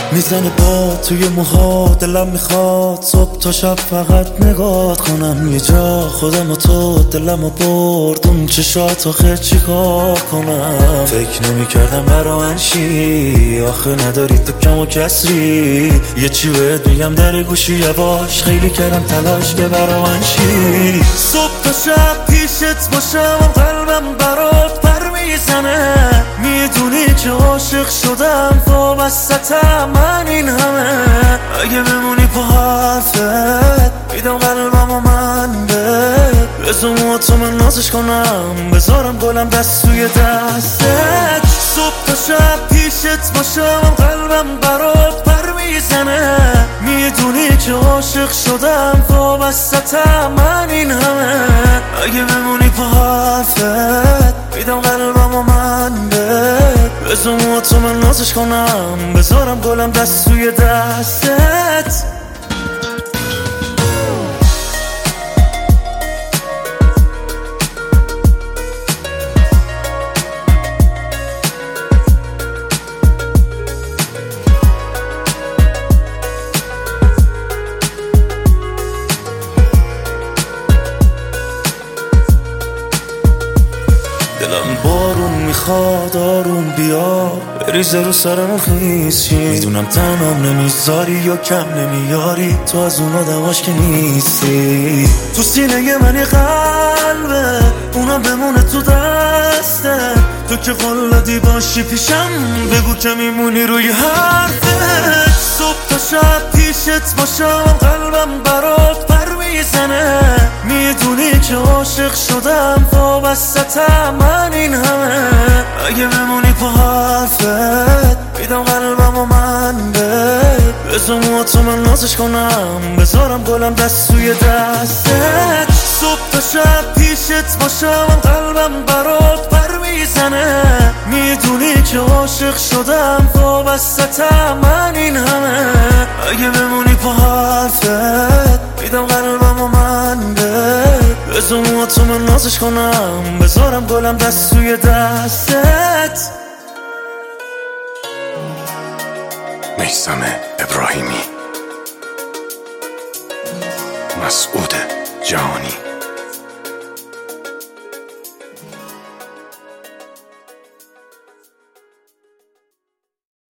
میزنه باد توی موها، دلم میخواد صبح تا شب فقط نگاه کنم. یه جا خودم و تو دلمو برد اون چشات آخه چیکار کنم. فکر نمیکردم برا من شی، آخه نداری تو کم و کسری. یه چی بهت میگم در گوشی یواش، خیلی کردم تلاش که برا من شی. صبح تا شب پیشت باشم، قلبم برات پر میزنه. میدونی که عاشق شدم وابستم من این همه. اگه بمونی پا حرفت میدم قلبم و من بهت. بزن تو من نازش کنم، بذارم گلم دست توی دستت. صبح تا شب پیشت باشم، قلبم برات پر میزنه. میدونی که عاشق شدم وابستم من این همه. اگه بمونی پا حرفت میدم قلبم و من بهت. بزن تو من نازش کنم، بذارم گلم دست توی دستت. دلم بارون میخواد آروم بیا، بریزه رو سرم خیس. میدونم تنام نمیذاری یا کم نمیاری، تو از اون آدماش که نیستی. تو سینه من یه قلبه، اونم بمونه تو دسته. تو که قلدی باشی پیشم، بگو که میمونی روی حرفت. صبح تا شب پیشت باشم، قلبم برات پر میزنه. میدونی که عاشق شدم وابستم من این همه. اگه بمونی پا حرفت میدم قلبم و من بهت. بزن تو من نازش کنم، بذارم گلم دست توی دستت. صبح تا شب پیشت باشم، قلبم برات پر میزنه. میدونی که عاشق شدم وابستم من این همه. اگه بمونی پا حرفت میدم قلبم و من بهت. بزن تو من نازش کنم، بذارم گلم دست توی دستت. میثم ابراهیمی، مسعود جهانی.